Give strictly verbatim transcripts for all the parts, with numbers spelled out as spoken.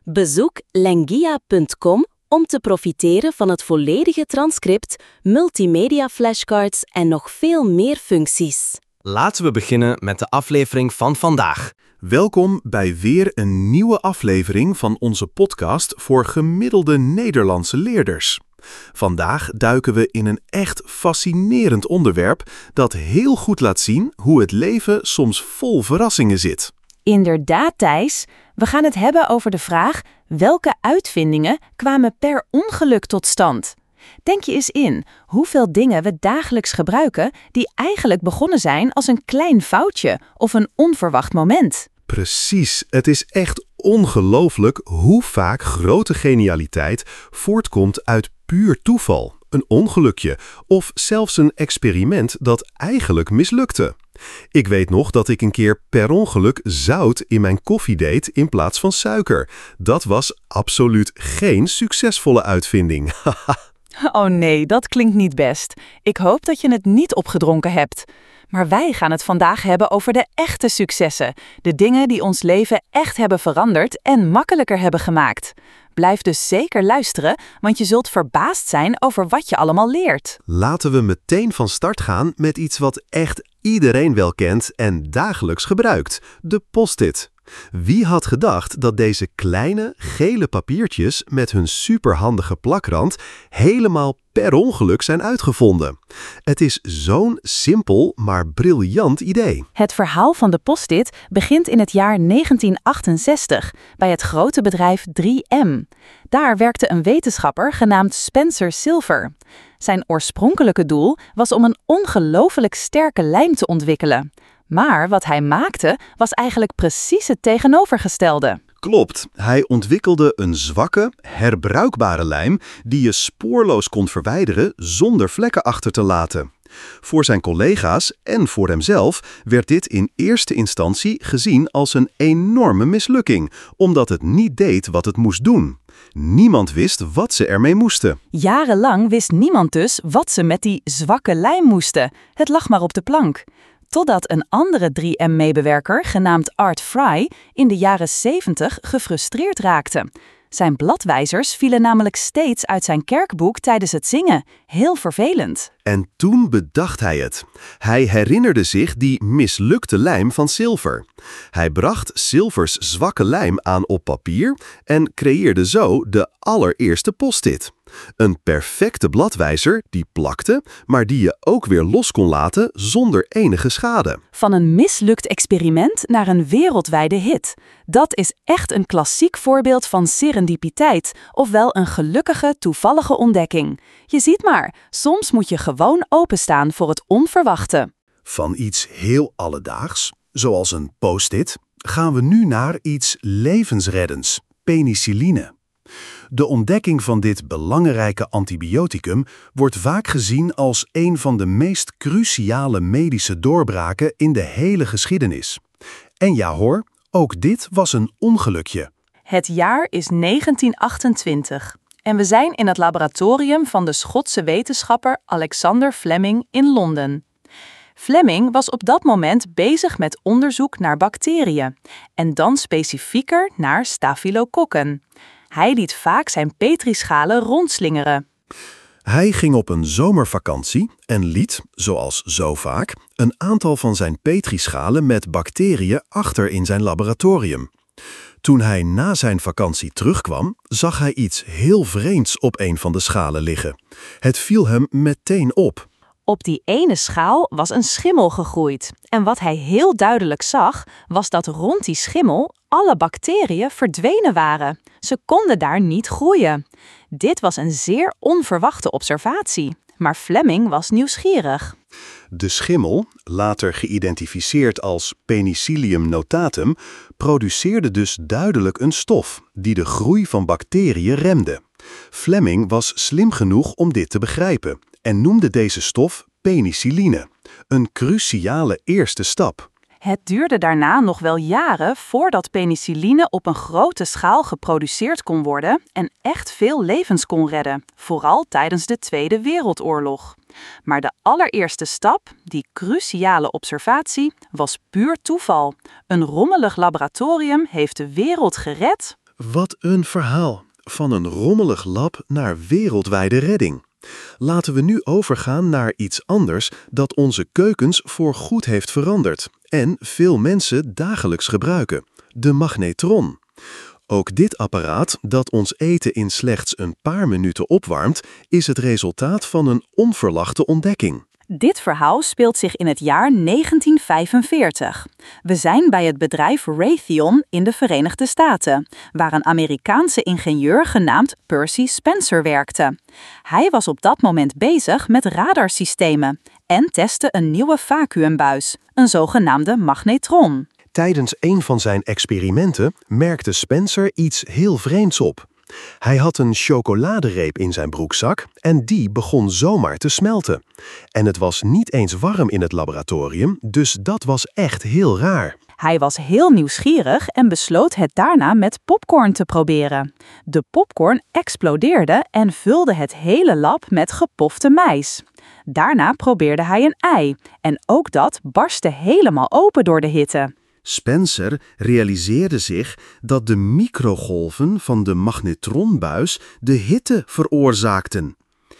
Bezoek lengia punt com om te profiteren van het volledige transcript, multimedia flashcards en nog veel meer functies. Laten we beginnen met de aflevering van vandaag. Welkom bij weer een nieuwe aflevering van onze podcast voor gemiddelde Nederlandse leerders. Vandaag duiken we in een echt fascinerend onderwerp dat heel goed laat zien hoe het leven soms vol verrassingen zit. Inderdaad, Thijs. We gaan het hebben over de vraag: welke uitvindingen kwamen per ongeluk tot stand? Denk je eens in hoeveel dingen we dagelijks gebruiken die eigenlijk begonnen zijn als een klein foutje of een onverwacht moment. Precies, het is echt ongelooflijk hoe vaak grote genialiteit voortkomt uit puur toeval, een ongelukje of zelfs een experiment dat eigenlijk mislukte. Ik weet nog dat ik een keer per ongeluk zout in mijn koffie deed in plaats van suiker. Dat was absoluut geen succesvolle uitvinding. Oh nee, dat klinkt niet best. Ik hoop dat je het niet opgedronken hebt. Maar wij gaan het vandaag hebben over de echte successen. De dingen die ons leven echt hebben veranderd en makkelijker hebben gemaakt. Blijf dus zeker luisteren, want je zult verbaasd zijn over wat je allemaal leert. Laten we meteen van start gaan met iets wat echt iedereen wel kent en dagelijks gebruikt: de post-it. Wie had gedacht dat deze kleine gele papiertjes met hun superhandige plakrand helemaal per ongeluk zijn uitgevonden? Het is zo'n simpel maar briljant idee. Het verhaal van de post-it begint in het jaar negentien achtenzestig bij het grote bedrijf drie M. Daar werkte een wetenschapper genaamd Spencer Silver. Zijn oorspronkelijke doel was om een ongelooflijk sterke lijm te ontwikkelen. Maar wat hij maakte was eigenlijk precies het tegenovergestelde. Klopt, hij ontwikkelde een zwakke, herbruikbare lijm die je spoorloos kon verwijderen zonder vlekken achter te laten. Voor zijn collega's en voor hemzelf werd dit in eerste instantie gezien als een enorme mislukking, omdat het niet deed wat het moest doen. Niemand wist wat ze ermee moesten. Jarenlang wist niemand dus wat ze met die zwakke lijm moesten. Het lag maar op de plank. Totdat een andere drie M-medewerker, genaamd Art Fry, in de jaren zeventig gefrustreerd raakte. Zijn bladwijzers vielen namelijk steeds uit zijn kerkboek tijdens het zingen. Heel vervelend. En toen bedacht hij het. Hij herinnerde zich die mislukte lijm van Silver. Hij bracht Silvers zwakke lijm aan op papier en creëerde zo de allereerste post-it. Een perfecte bladwijzer die plakte, maar die je ook weer los kon laten zonder enige schade. Van een mislukt experiment naar een wereldwijde hit. Dat is echt een klassiek voorbeeld van serendipiteit, ofwel een gelukkige, toevallige ontdekking. Je ziet maar, soms moet je gewoon openstaan voor het onverwachte. Van iets heel alledaags, zoals een post-it, gaan we nu naar iets levensreddends: penicilline. De ontdekking van dit belangrijke antibioticum wordt vaak gezien als een van de meest cruciale medische doorbraken in de hele geschiedenis. En ja hoor, ook dit was een ongelukje. Het jaar is negentien achtentwintig en we zijn in het laboratorium van de Schotse wetenschapper Alexander Fleming in Londen. Fleming was op dat moment bezig met onderzoek naar bacteriën en dan specifieker naar stafylokokken. Hij liet vaak zijn petrischalen rondslingeren. Hij ging op een zomervakantie en liet, zoals zo vaak, een aantal van zijn petrischalen met bacteriën achter in zijn laboratorium. Toen hij na zijn vakantie terugkwam, zag hij iets heel vreemds op een van de schalen liggen. Het viel hem meteen op. Op die ene schaal was een schimmel gegroeid. En wat hij heel duidelijk zag, was dat rond die schimmel alle bacteriën verdwenen waren. Ze konden daar niet groeien. Dit was een zeer onverwachte observatie. Maar Fleming was nieuwsgierig. De schimmel, later geïdentificeerd als Penicillium notatum, produceerde dus duidelijk een stof die de groei van bacteriën remde. Fleming was slim genoeg om dit te begrijpen en noemde deze stof penicilline, een cruciale eerste stap. Het duurde daarna nog wel jaren voordat penicilline op een grote schaal geproduceerd kon worden en echt veel levens kon redden, vooral tijdens de Tweede Wereldoorlog. Maar de allereerste stap, die cruciale observatie, was puur toeval. Een rommelig laboratorium heeft de wereld gered. Wat een verhaal. Van een rommelig lab naar wereldwijde redding. Laten we nu overgaan naar iets anders dat onze keukens voorgoed heeft veranderd en veel mensen dagelijks gebruiken: de magnetron. Ook dit apparaat, dat ons eten in slechts een paar minuten opwarmt, is het resultaat van een onverwachte ontdekking. Dit verhaal speelt zich in het jaar negentien vijfenveertig. We zijn bij het bedrijf Raytheon in de Verenigde Staten, waar een Amerikaanse ingenieur genaamd Percy Spencer werkte. Hij was op dat moment bezig met radarsystemen en testte een nieuwe vacuümbuis, een zogenaamde magnetron. Tijdens een van zijn experimenten merkte Spencer iets heel vreemds op. Hij had een chocoladereep in zijn broekzak en die begon zomaar te smelten. En het was niet eens warm in het laboratorium, dus dat was echt heel raar. Hij was heel nieuwsgierig en besloot het daarna met popcorn te proberen. De popcorn explodeerde en vulde het hele lab met gepofte mais. Daarna probeerde hij een ei en ook dat barstte helemaal open door de hitte. Spencer realiseerde zich dat de microgolven van de magnetronbuis de hitte veroorzaakten.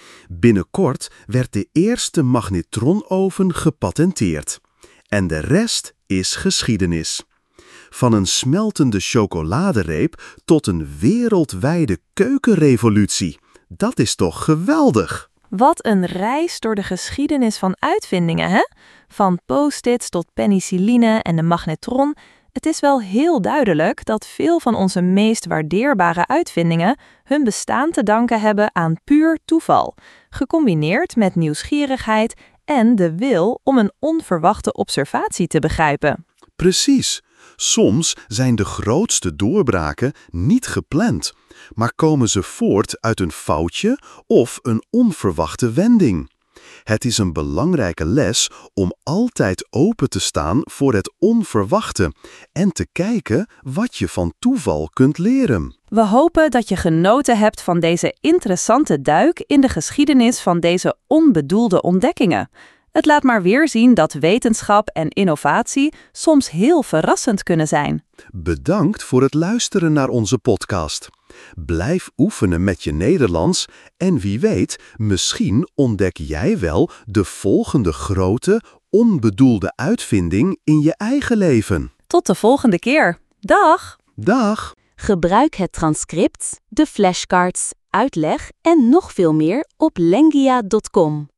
Binnenkort werd de eerste magnetronoven gepatenteerd. En de rest is geschiedenis. Van een smeltende chocoladereep tot een wereldwijde keukenrevolutie. Dat is toch geweldig? Wat een reis door de geschiedenis van uitvindingen, hè? Van post-its tot penicilline en de magnetron. Het is wel heel duidelijk dat veel van onze meest waardeerbare uitvindingen hun bestaan te danken hebben aan puur toeval, gecombineerd met nieuwsgierigheid en de wil om een onverwachte observatie te begrijpen. Precies. Soms zijn de grootste doorbraken niet gepland, maar komen ze voort uit een foutje of een onverwachte wending. Het is een belangrijke les om altijd open te staan voor het onverwachte en te kijken wat je van toeval kunt leren. We hopen dat je genoten hebt van deze interessante duik in de geschiedenis van deze onbedoelde ontdekkingen. Het laat maar weer zien dat wetenschap en innovatie soms heel verrassend kunnen zijn. Bedankt voor het luisteren naar onze podcast. Blijf oefenen met je Nederlands en wie weet, misschien ontdek jij wel de volgende grote, onbedoelde uitvinding in je eigen leven. Tot de volgende keer. Dag! Dag! Gebruik het transcript, de flashcards, uitleg en nog veel meer op lengia punt com.